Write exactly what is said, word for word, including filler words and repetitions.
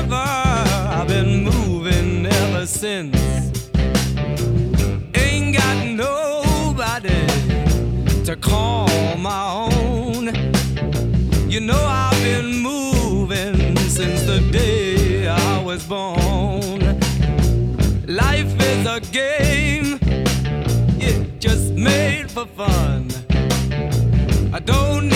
ever. I've been moving ever since. Ain't got nobody to call my own. You know I've been moving since the day I was born. Life is a game, yeah, just made for fun. I don't